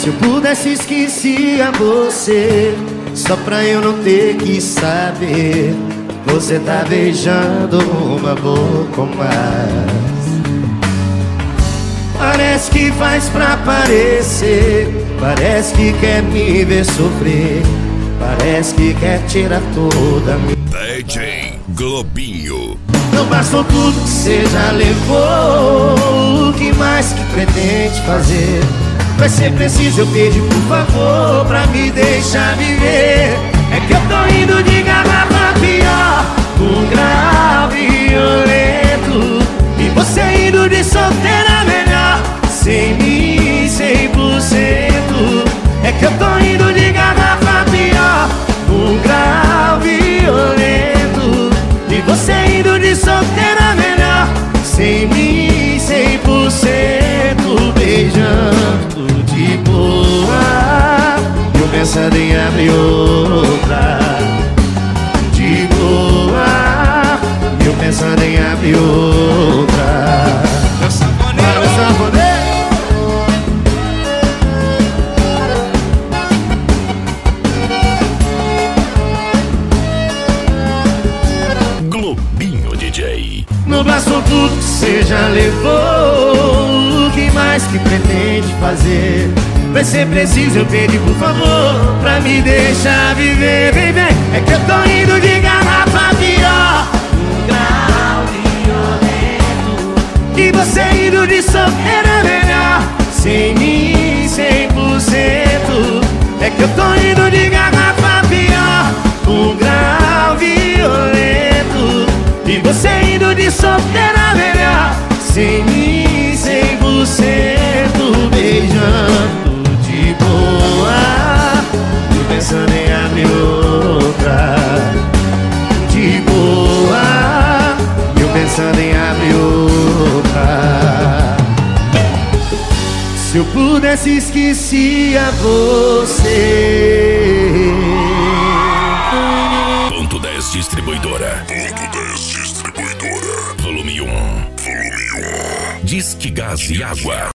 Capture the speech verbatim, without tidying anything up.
Se eu pudesse esquecia você, só pra eu não ter que saber. Você tá beijando uma boca mais. Parece que faz pra parecer, parece que quer me ver sofrer, parece que quer tirar toda a minha. D J Globinho. Não bastou tudo que você já levou, o que mais que pretende fazer? Vai ser preciso eu pedir por favor pra me deixar viver. É que eu tô indo de garrafa pior, um grave violento, e você indo de solteira melhor, sem mim cem por cento. É que eu tô indo de garrafa pior, um grave violento, e você indo de solteira melhor, sem mim cem por cento. Beijando de boa, eu pensando em abrir outra. De boa, eu pensando em abrir outra. Meu saboneiro, meu saboneiro. Globinho D J. Não bastou tudo que você já levou, o que mais que pretende fazer? Vai ser preciso eu pedir por favor pra me deixar viver. Vem, vem, é que eu tô indo de garrafa pior, um grau violento, e você indo de solteira melhor, sem mim cem por cento. É que eu tô indo de garrafa pior, um grau violento, e você indo de solteira melhor, sem mim cem por cento. Beijando de boa, e pensando em abrir outra. De boa, eu pensando em abrir outra. Se eu pudesse esquecia você. Ponto dez Distribuidora. Ponto dez Distribuidora. Volume um. Volume um. Disque Gás e Água.